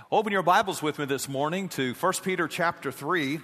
Open your Bibles with me this morning to 1 Peter chapter 3.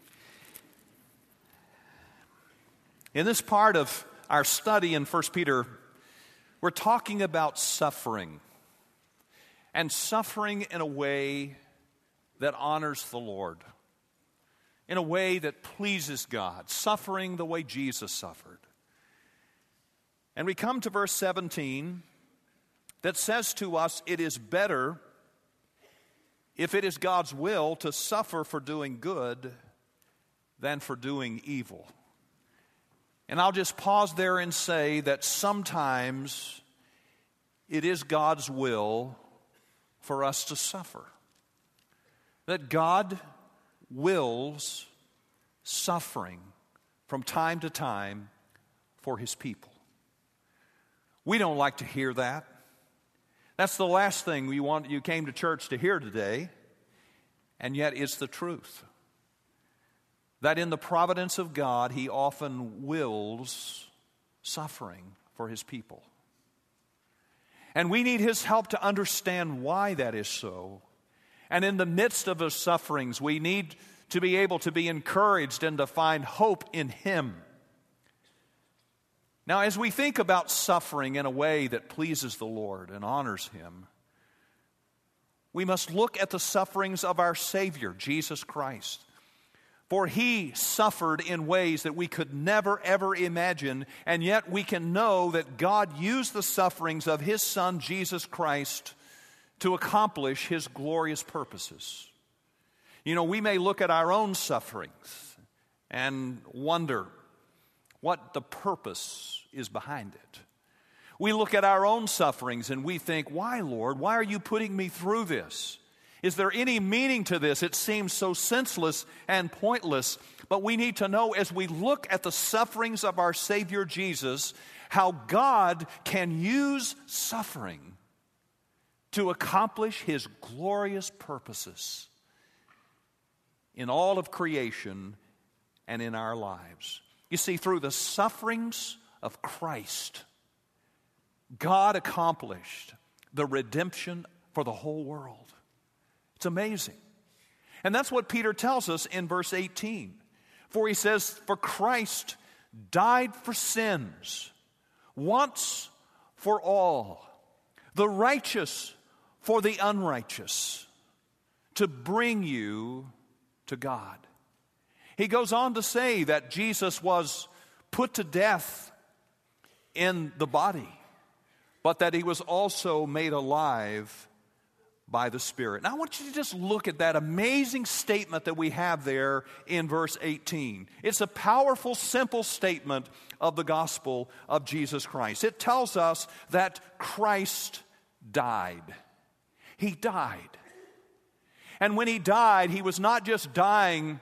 In this part of our study in 1 Peter, we're talking about suffering. And suffering in a way that honors the Lord. In a way that pleases God. Suffering the way Jesus suffered. And we come to verse 17 that says to us, it is better, if it is God's will, to suffer for doing good than for doing evil. And I'll just pause there and say that sometimes it is God's will for us to suffer. That God wills suffering from time to time for His people. We don't like to hear that. That's the last thing you came to church to hear today, and yet it's the truth. That in the providence of God, He often wills suffering for His people. And we need His help to understand why that is so. And in the midst of those sufferings, we need to be able to be encouraged and to find hope in Him. Now, as we think about suffering in a way that pleases the Lord and honors Him, we must look at the sufferings of our Savior, Jesus Christ. For He suffered in ways that we could never, ever imagine, and yet we can know that God used the sufferings of His Son, Jesus Christ, to accomplish His glorious purposes. You know, we may look at our own sufferings and wonder what the purpose is behind it. We look at our own sufferings and we think, why, Lord? Why are you putting me through this? Is there any meaning to this? It seems so senseless and pointless. But we need to know as we look at the sufferings of our Savior Jesus, how God can use suffering to accomplish His glorious purposes in all of creation and in our lives. You see, through the sufferings of Christ, God accomplished the redemption for the whole world. It's amazing. And that's what Peter tells us in verse 18. For he says, for Christ died for sins once for all, the righteous for the unrighteous, to bring you to God. He goes on to say that Jesus was put to death in the body, but that He was also made alive by the Spirit. Now I want you to just look at that amazing statement that we have there in verse 18. It's a powerful, simple statement of the gospel of Jesus Christ. It tells us that Christ died. He died. And when He died, He was not just dying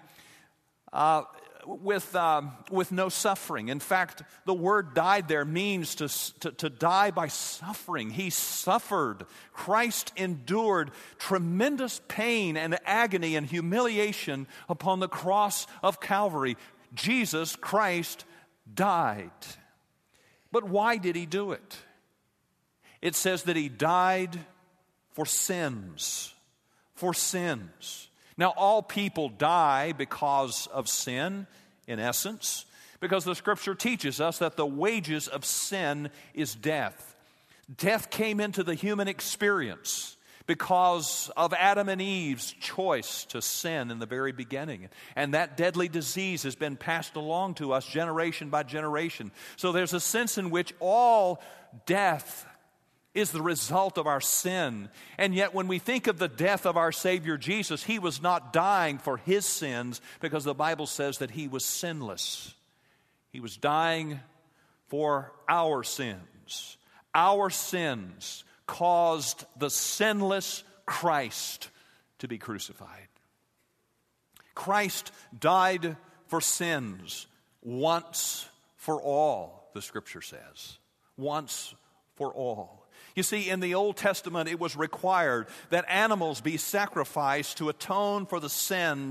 with no suffering. In fact, the word died there means to die by suffering. He suffered. Christ endured tremendous pain and agony and humiliation upon the cross of Calvary. Jesus Christ died. But why did He do it? It says that He died for sins. For sins. Now, all people die because of sin, in essence, because the Scripture teaches us that the wages of sin is death. Death came into the human experience because of Adam and Eve's choice to sin in the very beginning. And that deadly disease has been passed along to us generation by generation. So there's a sense in which all death is the result of our sin. And yet when we think of the death of our Savior Jesus, He was not dying for His sins, because the Bible says that He was sinless. He was dying for our sins. Our sins caused the sinless Christ to be crucified. Christ died for sins once for all, the Scripture says. Once for all. You see, in the Old Testament, it was required that animals be sacrificed to atone for the sins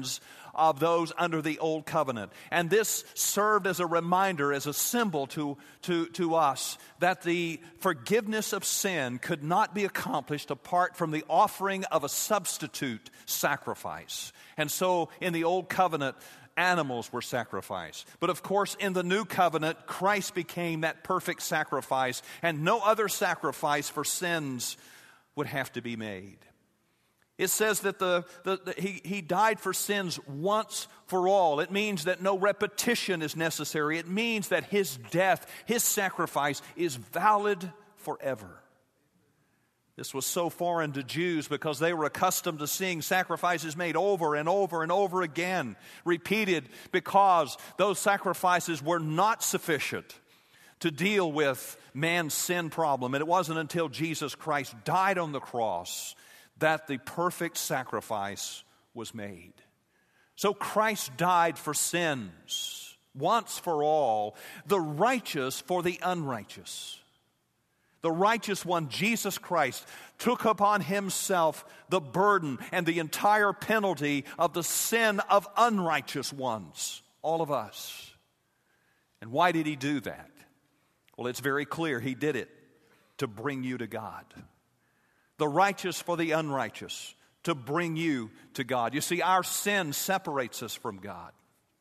of those under the old covenant. And this served as a reminder, as a symbol to us that the forgiveness of sin could not be accomplished apart from the offering of a substitute sacrifice. And so in the old covenant, animals were sacrificed. But of course, in the new covenant, Christ became that perfect sacrifice, and no other sacrifice for sins would have to be made. It says that he died for sins once for all. It means that no repetition is necessary. It means that his death, his sacrifice, is valid forever. This was so foreign to Jews because they were accustomed to seeing sacrifices made over and over and over again, repeated, because those sacrifices were not sufficient to deal with man's sin problem. And it wasn't until Jesus Christ died on the cross that the perfect sacrifice was made. So Christ died for sins, once for all, the righteous for the unrighteous. The righteous one, Jesus Christ, took upon himself the burden and the entire penalty of the sin of unrighteous ones, all of us. And why did he do that? Well, it's very clear. He did it to bring you to God. The righteous for the unrighteous, to bring you to God. You see, our sin separates us from God.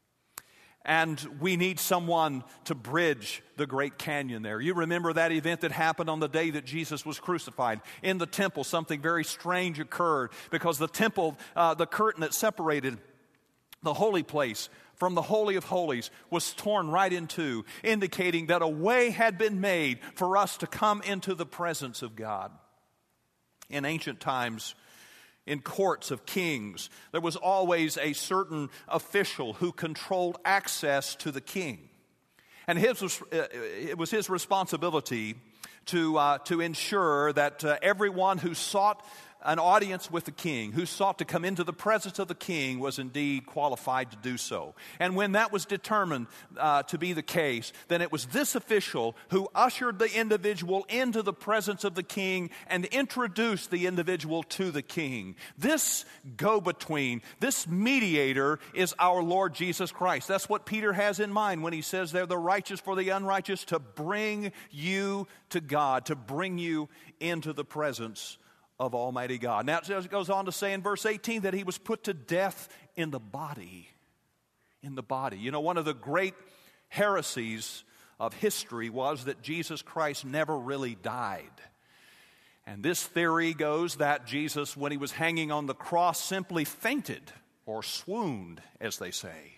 And we need someone to bridge the great canyon there. You remember that event that happened on the day that Jesus was crucified. In the temple, something very strange occurred because the temple, the curtain that separated the holy place from the Holy of Holies was torn right in two, indicating that a way had been made for us to come into the presence of God. In ancient times, in courts of kings, there was always a certain official who controlled access to the king. And it was his responsibility to ensure that everyone who sought an audience with the king, who sought to come into the presence of the king, was indeed qualified to do so. And when that was determined to be the case, then it was this official who ushered the individual into the presence of the king and introduced the individual to the king. This go-between, this mediator is our Lord Jesus Christ. That's what Peter has in mind when he says they're the righteous for the unrighteous, to bring you to God, to bring you into the presence of Almighty God. Now it goes on to say in verse 18 that he was put to death in the body. In the body. You know, one of the great heresies of history was that Jesus Christ never really died. And this theory goes that Jesus, when he was hanging on the cross, simply fainted or swooned, as they say.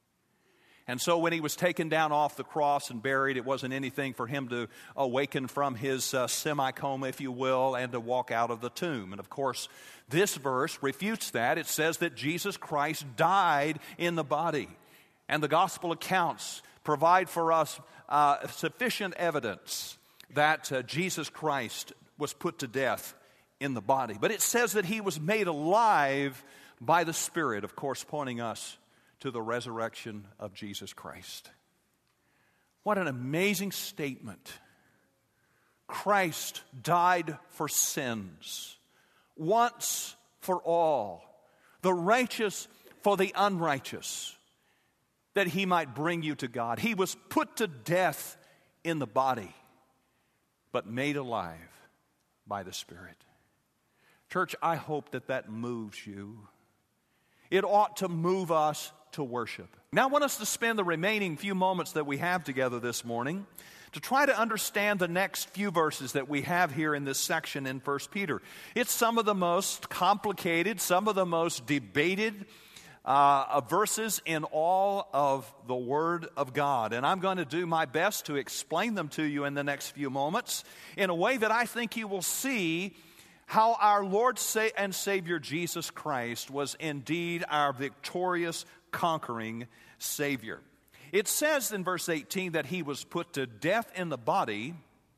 And so when he was taken down off the cross and buried, it wasn't anything for him to awaken from his semi-coma, if you will, and to walk out of the tomb. And of course, this verse refutes that. It says that Jesus Christ died in the body. And the gospel accounts provide for us sufficient evidence that Jesus Christ was put to death in the body. But it says that he was made alive by the Spirit, of course, pointing us to the resurrection of Jesus Christ. What an amazing statement. Christ died for sins, once for all, the righteous for the unrighteous, that he might bring you to God. He was put to death in the body, but made alive by the Spirit. Church, I hope that moves you. It ought to move us to worship. Now I want us to spend the remaining few moments that we have together this morning to try to understand the next few verses that we have here in this section in 1 Peter. It's some of the most complicated, some of the most debated verses in all of the Word of God. And I'm going to do my best to explain them to you in the next few moments in a way that I think you will see how our Lord and Savior Jesus Christ was indeed our victorious, conquering Savior. It says in verse 18 that he was put to death in the body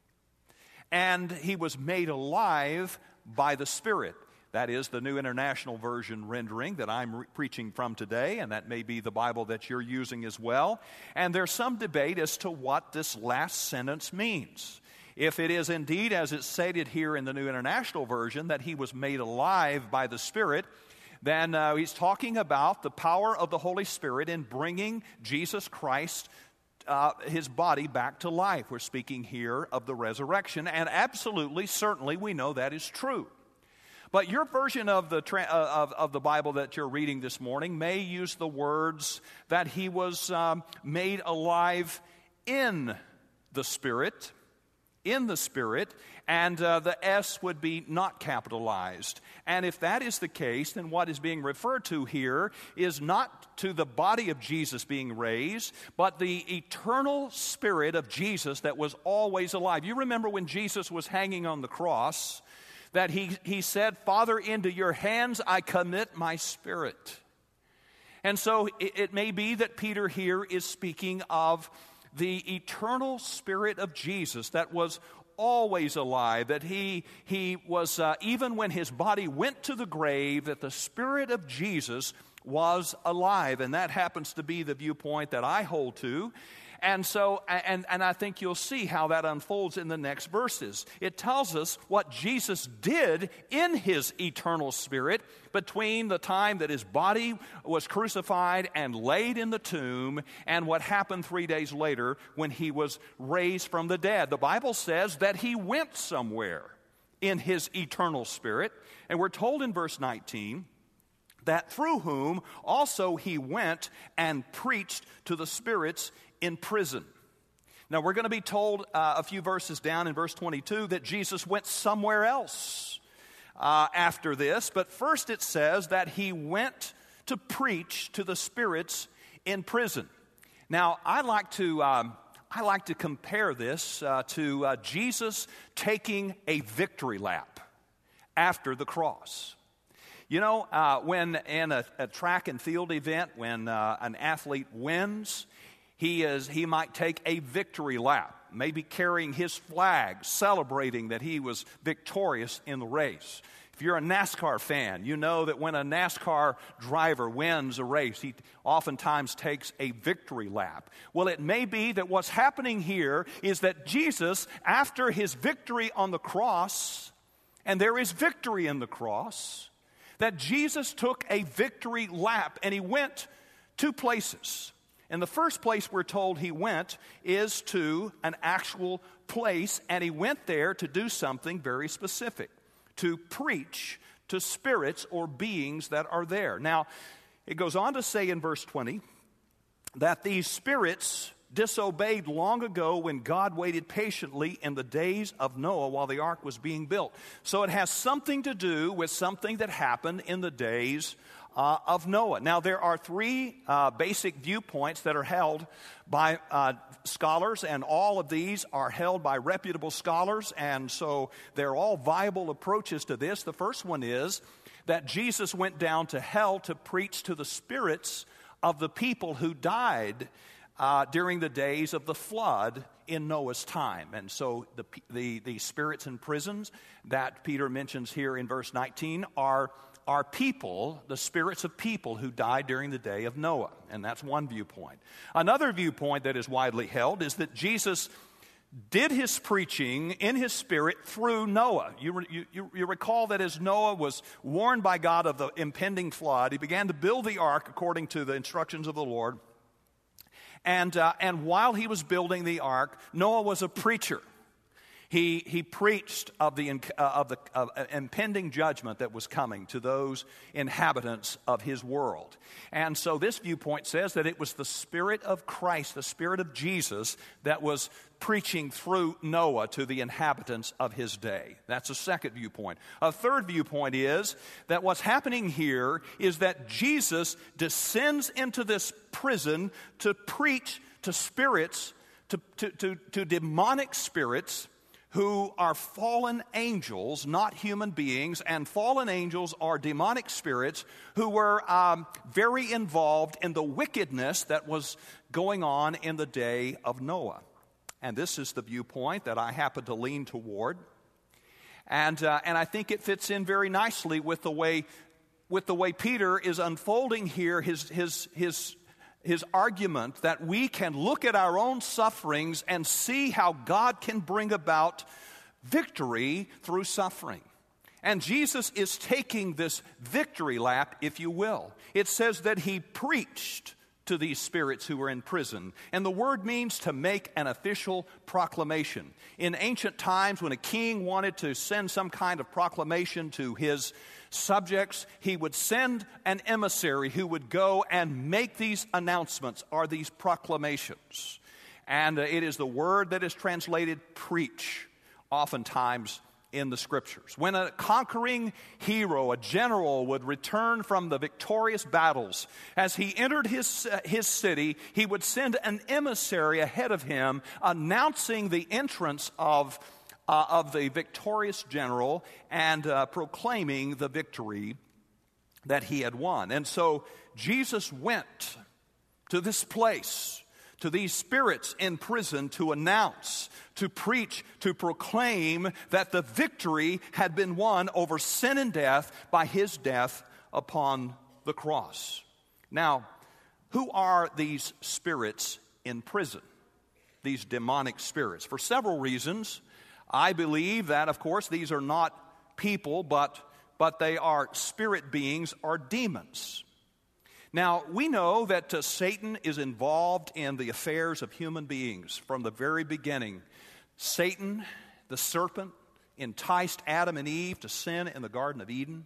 and he was made alive by the Spirit. That is the New International Version rendering that I'm preaching from today, and that may be the Bible that you're using as well. And there's some debate as to what this last sentence means. If it is indeed, as it's stated here in the New International Version, that he was made alive by the Spirit, then he's talking about the power of the Holy Spirit in bringing Jesus Christ, his body, back to life. We're speaking here of the resurrection, and absolutely, certainly, we know that is true. But your version of the Bible that you're reading this morning may use the words that he was made alive in the Spirit, and the S would be not capitalized. And if that is the case, then what is being referred to here is not to the body of Jesus being raised, but the eternal Spirit of Jesus that was always alive. You remember when Jesus was hanging on the cross, that he said, "Father, into your hands I commit my spirit." And so it may be that Peter here is speaking of the eternal Spirit of Jesus that was always alive, that he was, even when his body went to the grave, that the Spirit of Jesus was alive. And that happens to be the viewpoint that I hold to. And so, and I think you'll see how that unfolds in the next verses. It tells us what Jesus did in his eternal Spirit between the time that his body was crucified and laid in the tomb and what happened 3 days later when he was raised from the dead. The Bible says that he went somewhere in his eternal Spirit, and we're told in verse 19 that through whom also he went and preached to the spirits in prison. Now, we're going to be told a few verses down in verse 22 that Jesus went somewhere else after this. But first it says that he went to preach to the spirits in prison. Now, I like to compare this to Jesus taking a victory lap after the cross. You know, when in a track and field event, when an athlete wins, he might take a victory lap, maybe carrying his flag, celebrating that he was victorious in the race. If you're a NASCAR fan, you know that when a NASCAR driver wins a race, he oftentimes takes a victory lap. Well, it may be that what's happening here is that Jesus, after his victory on the cross, and there is victory in the cross, that Jesus took a victory lap and he went 2 places. And the first place we're told he went is to an actual place, and he went there to do something very specific, to preach to spirits or beings that are there. Now, it goes on to say in verse 20 that these spirits disobeyed long ago when God waited patiently in the days of Noah while the ark was being built. So it has something to do with something that happened in the days of Noah. Now, there are 3 basic viewpoints that are held by scholars, and all of these are held by reputable scholars, and so they're all viable approaches to this. The first one is that Jesus went down to hell to preach to the spirits of the people who died during the days of the flood in Noah's time. And so the spirits in prisons that Peter mentions here in verse 19 are people, the spirits of people who died during the day of Noah. And that's one viewpoint. Another viewpoint that is widely held is that Jesus did his preaching in his spirit through Noah. You recall that as Noah was warned by God of the impending flood, he began to build the ark according to the instructions of the Lord. And while he was building the ark, Noah was a preacher. He preached of the impending judgment that was coming to those inhabitants of his world. And so this viewpoint says that it was the Spirit of Christ, the Spirit of Jesus, that was preaching through Noah to the inhabitants of his day. That's a second viewpoint. A third viewpoint is that what's happening here is that Jesus descends into this prison to preach to spirits, to demonic spirits, who are fallen angels, not human beings, and fallen angels are demonic spirits who were very involved in the wickedness that was going on in the day of Noah. And this is the viewpoint that I happen to lean toward. And I think it fits in very nicely with the way Peter is unfolding here his argument that we can look at our own sufferings and see how God can bring about victory through suffering. And Jesus is taking this victory lap, if you will. It says that he preached to these spirits who were in prison. And the word means to make an official proclamation. In ancient times, when a king wanted to send some kind of proclamation to his subjects, he would send an emissary who would go and make these announcements or these proclamations. And it is the word that is translated preach, oftentimes in the Scriptures. When a conquering hero, a general, would return from the victorious battles, as he entered his city, he would send an emissary ahead of him announcing the entrance of the victorious general and proclaiming the victory that he had won. And so Jesus went to this place, to these spirits in prison, to announce, to preach, to proclaim that the victory had been won over sin and death by his death upon the cross. Now, who are these spirits in prison? These demonic spirits? For several reasons. I believe that, of course, these are not people, but they are spirit beings or demons. Now, we know that Satan is involved in the affairs of human beings from the very beginning. Satan, the serpent, enticed Adam and Eve to sin in the Garden of Eden.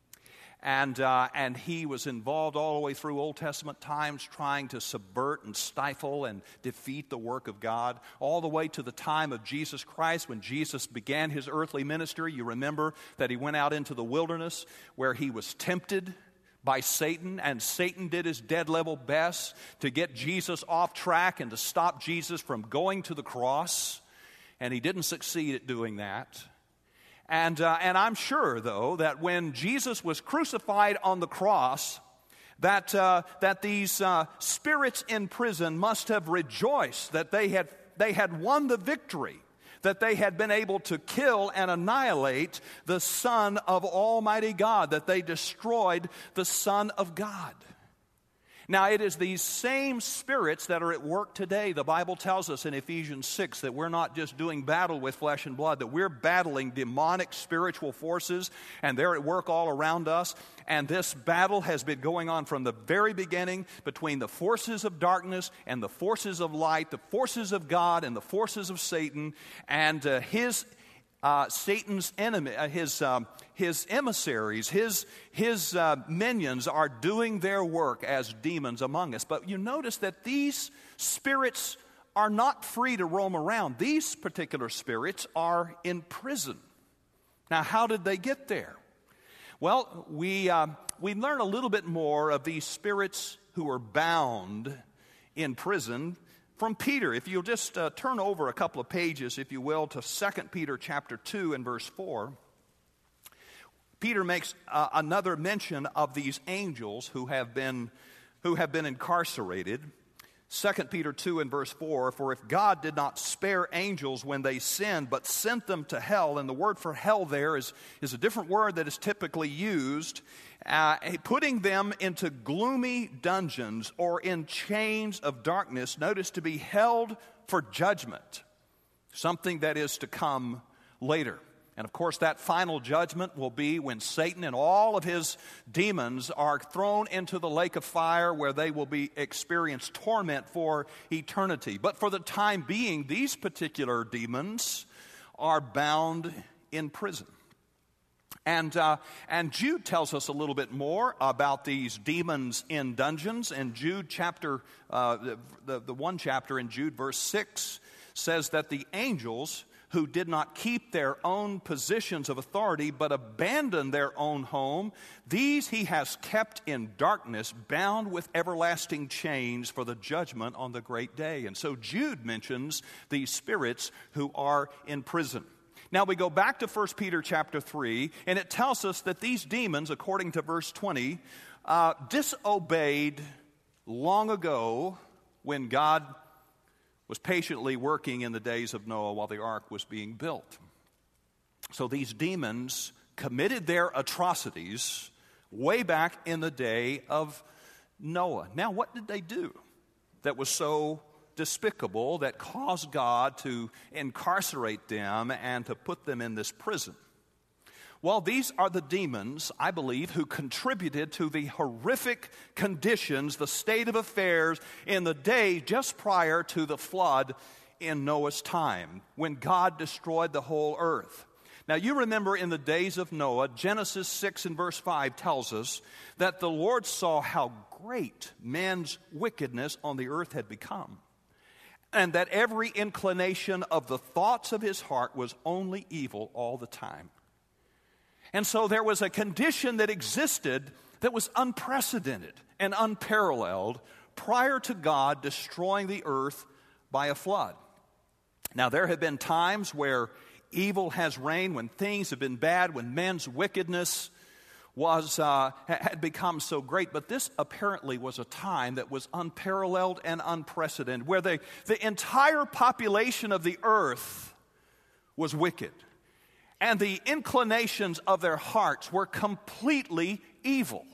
And he was involved all the way through Old Testament times trying to subvert and stifle and defeat the work of God, all the way to the time of Jesus Christ when Jesus began his earthly ministry. You remember that he went out into the wilderness where he was tempted by Satan, and Satan did his dead level best to get Jesus off track and to stop Jesus from going to the cross, and he didn't succeed at doing that. And I'm sure, though, that when Jesus was crucified on the cross, that these spirits in prison must have rejoiced that they had won the victory, that they had been able to kill and annihilate the Son of Almighty God, that they destroyed the Son of God. Now, it is these same spirits that are at work today. The Bible tells us in Ephesians 6 that we're not just doing battle with flesh and blood, that we're battling demonic spiritual forces, and they're at work all around us. And this battle has been going on from the very beginning between the forces of darkness and the forces of light, the forces of God and the forces of Satan, and Satan's enemy, his emissaries, his minions are doing their work as demons among us. But you notice that these spirits are not free to roam around. These particular spirits are in prison. Now, how did they get there? Well, we learn a little bit more of these spirits who are bound in prison from Peter. If you'll just turn over a couple of pages, if you will, to 2 Peter chapter 2 and verse 4. Peter makes another mention of these angels who have been incarcerated. 2 Peter 2 and verse 4, for if God did not spare angels when they sinned, but sent them to hell, and the word for hell there is a different word that is typically used, putting them into gloomy dungeons or in chains of darkness, notice, to be held for judgment, something that is to come later. And of course, that final judgment will be when Satan and all of his demons are thrown into the lake of fire, where they will experience torment for eternity. But for the time being, these particular demons are bound in prison. And Jude tells us a little bit more about these demons in dungeons. And Jude chapter, the one chapter in Jude, verse 6, says that the angels who did not keep their own positions of authority but abandoned their own home, these he has kept in darkness, bound with everlasting chains for the judgment on the great day. And so Jude mentions these spirits who are in prison. Now we go back to 1 Peter chapter 3, and it tells us that these demons, according to verse 20, disobeyed long ago when God was patiently working in the days of Noah while the ark was being built. So these demons committed their atrocities way back in the day of Noah. Now, what did they do that was so despicable that caused God to incarcerate them and to put them in this prison? Well, these are the demons, I believe, who contributed to the horrific conditions, the state of affairs in the day just prior to the flood in Noah's time, when God destroyed the whole earth. Now, you remember in the days of Noah, Genesis 6 and verse 5 tells us that the Lord saw how great man's wickedness on the earth had become, and that every inclination of the thoughts of his heart was only evil all the time. And so there was a condition that existed that was unprecedented and unparalleled prior to God destroying the earth by a flood. Now, there have been times where evil has reigned, when things have been bad, when men's wickedness had become so great. But this apparently was a time that was unparalleled and unprecedented, where the entire population of the earth was wicked. And the inclinations of their hearts were completely evil.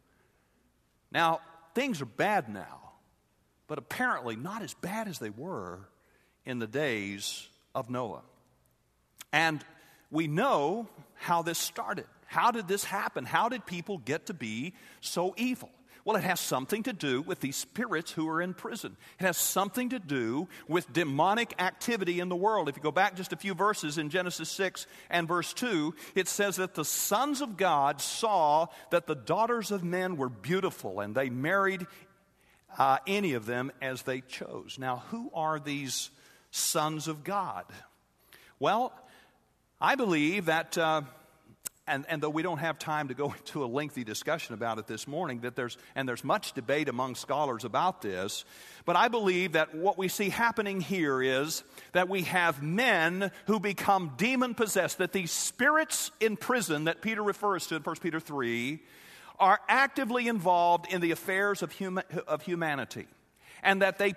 Now, things are bad now, but apparently not as bad as they were in the days of Noah. And we know how this started. How did this happen? How did people get to be so evil? Well, it has something to do with these spirits who are in prison. It has something to do with demonic activity in the world. If you go back just a few verses in Genesis 6 and verse 2, it says that the sons of God saw that the daughters of men were beautiful, and they married any of them as they chose. Now, who are these sons of God? Well, I believe that... And though we don't have time to go into a lengthy discussion about it this morning, that there's much debate among scholars about this, but I believe that what we see happening here is that we have men who become demon-possessed, that these spirits in prison that Peter refers to in 1 Peter 3 are actively involved in the affairs of humanity, and that they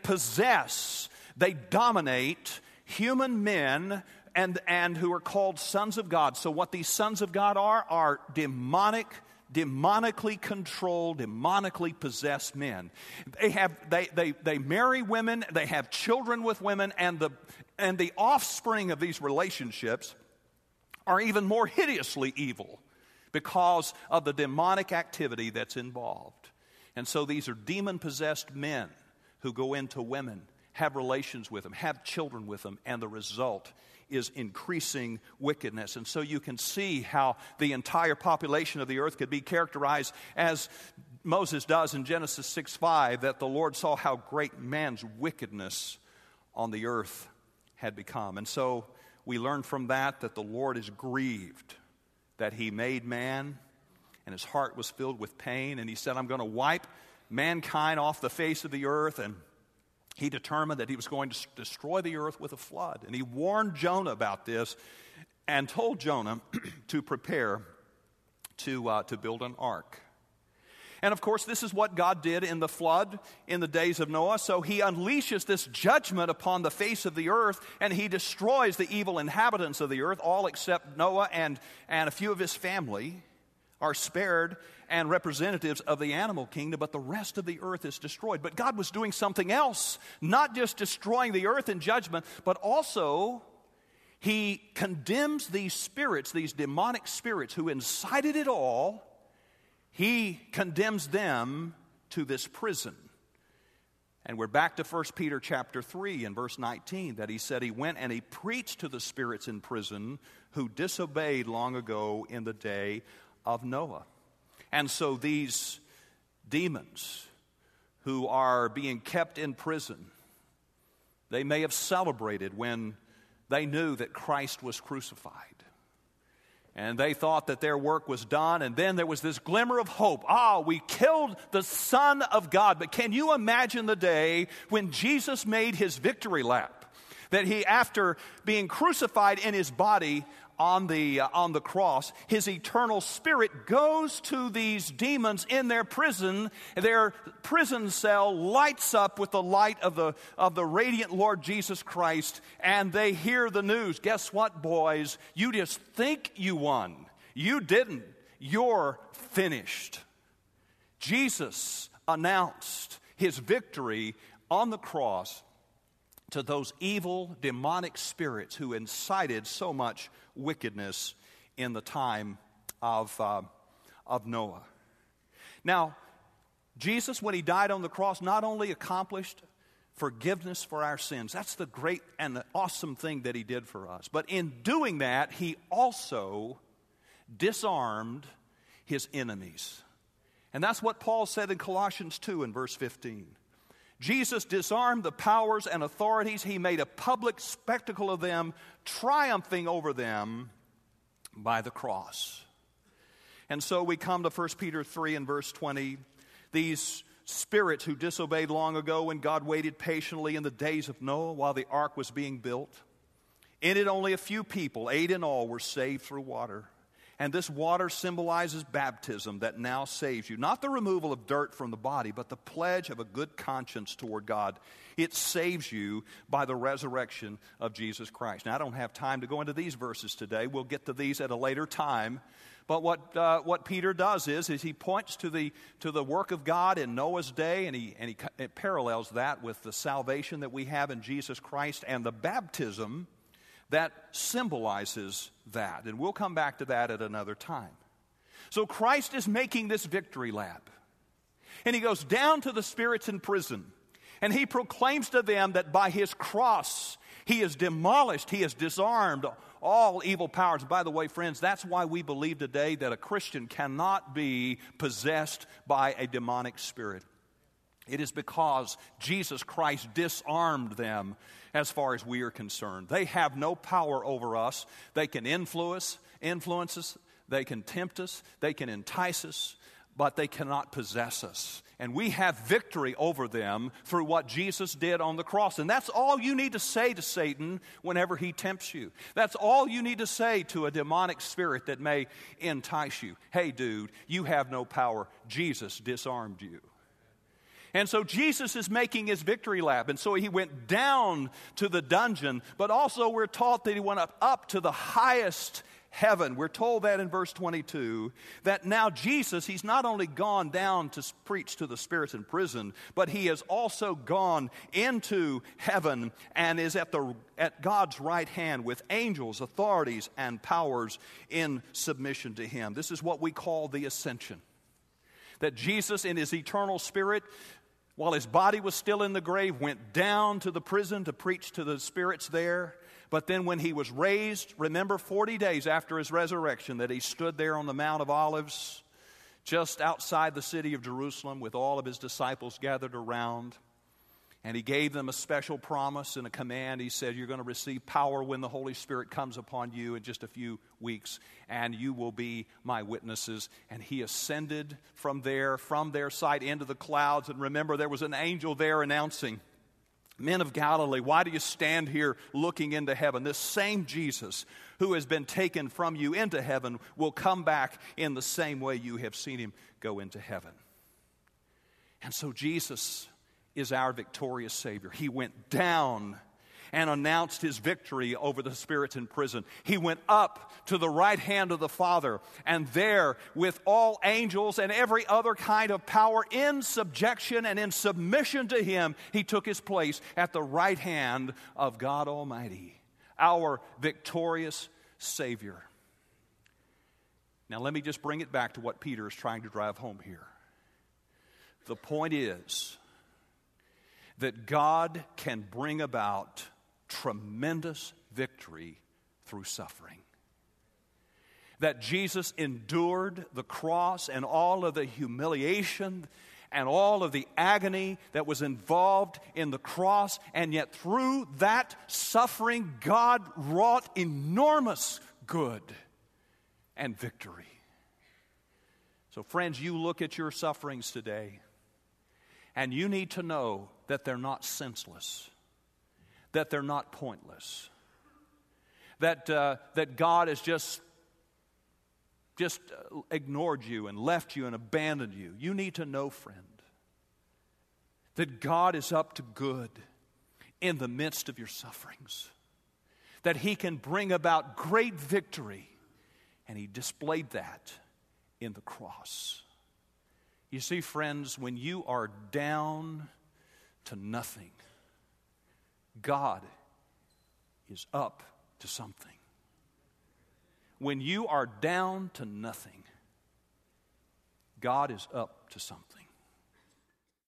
dominate human men and who are called sons of God. So what these sons of God are demonically controlled, demonically possessed men. They marry women, they have children with women, and the offspring of these relationships are even more hideously evil because of the demonic activity that's involved. And so these are demon-possessed men who go into women, have relations with them, have children with them, and the result is increasing wickedness. And so you can see how the entire population of the earth could be characterized as Moses does in Genesis 6:5, that the Lord saw how great man's wickedness on the earth had become. And so we learn from that the Lord is grieved that he made man, and his heart was filled with pain, and he said, I'm going to wipe mankind off the face of the earth. And he determined that he was going to destroy the earth with a flood. And he warned Jonah about this and told Jonah to prepare to build an ark. And of course, this is what God did in the flood in the days of Noah. So he unleashes this judgment upon the face of the earth, and he destroys the evil inhabitants of the earth, all except Noah and a few of his family are spared, and representatives of the animal kingdom, but the rest of the earth is destroyed. But God was doing something else, not just destroying the earth in judgment, but also he condemns these spirits, these demonic spirits who incited it all. He condemns them to this prison. And we're back to 1 Peter chapter 3 and verse 19, that he said he went and he preached to the spirits in prison who disobeyed long ago in the day of Noah. And so these demons who are being kept in prison, they may have celebrated when they knew that Christ was crucified. And they thought that their work was done, and then there was this glimmer of hope. We killed the Son of God. But can you imagine the day when Jesus made his victory lap? That he, after being crucified in his body on the cross, his eternal spirit goes to these demons in their prison. Their prison cell lights up with the light of the radiant Lord Jesus Christ, and they hear the news. Guess what, boys? You just think you won. You didn't. You're finished. Jesus announced his victory on the cross to those evil, demonic spirits who incited so much wickedness in the time of Noah. Now, Jesus, when he died on the cross, not only accomplished forgiveness for our sins. That's the great and the awesome thing that he did for us. But in doing that, he also disarmed his enemies. And that's what Paul said in Colossians 2 in verse 15. Jesus disarmed the powers and authorities. He made a public spectacle of them, triumphing over them by the cross. And so we come to 1 Peter 3 and verse 20. These spirits who disobeyed long ago when God waited patiently in the days of Noah while the ark was being built. In it only a few people, 8 in all, were saved through water. And this water symbolizes baptism that now saves you. Not the removal of dirt from the body, but the pledge of a good conscience toward God. It saves you by the resurrection of Jesus Christ. Now, I don't have time to go into these verses today. We'll get to these at a later time. But what Peter does is he points to the work of God in Noah's day, and he parallels that with the salvation that we have in Jesus Christ and the baptism that symbolizes that. And we'll come back to that at another time. So Christ is making this victory lap. And he goes down to the spirits in prison, and he proclaims to them that by his cross he has demolished, he has disarmed all evil powers. By the way, friends, that's why we believe today that a Christian cannot be possessed by a demonic spirit. It is because Jesus Christ disarmed them as far as we are concerned. They have no power over us. They can influence us, they can tempt us, they can entice us, but they cannot possess us. And we have victory over them through what Jesus did on the cross. And that's all you need to say to Satan whenever he tempts you. That's all you need to say to a demonic spirit that may entice you. Hey, dude, you have no power. Jesus disarmed you. And so Jesus is making his victory lap. And so he went down to the dungeon, but also we're taught that he went up to the highest heaven. We're told that in verse 22, that now Jesus, he's not only gone down to preach to the spirits in prison, but he has also gone into heaven and is at God's right hand with angels, authorities, and powers in submission to him. This is what we call the ascension. That Jesus in his eternal spirit, while his body was still in the grave, went down to the prison to preach to the spirits there. But then when he was raised, remember 40 days after his resurrection that he stood there on the Mount of Olives just outside the city of Jerusalem with all of his disciples gathered around. And he gave them a special promise and a command. He said, you're going to receive power when the Holy Spirit comes upon you in just a few weeks, and you will be my witnesses. And he ascended from their sight into the clouds. And remember, there was an angel there announcing, men of Galilee, why do you stand here looking into heaven? This same Jesus who has been taken from you into heaven will come back in the same way you have seen him go into heaven. And so Jesus is our victorious Savior. He went down and announced his victory over the spirits in prison. He went up to the right hand of the Father, and there, with all angels and every other kind of power in subjection and in submission to him, he took his place at the right hand of God Almighty, our victorious Savior. Now let me just bring it back to what Peter is trying to drive home here. The point is that God can bring about tremendous victory through suffering. That Jesus endured the cross and all of the humiliation and all of the agony that was involved in the cross, and yet through that suffering, God wrought enormous good and victory. So friends, you look at your sufferings today, and you need to know that they're not senseless, that they're not pointless, that God has just ignored you and left you and abandoned you. You need to know, friend, that God is up to good in the midst of your sufferings, that he can bring about great victory, and he displayed that in the cross. You see, friends, when you are down to nothing, God is up to something. when you are down to nothing, God is up to something.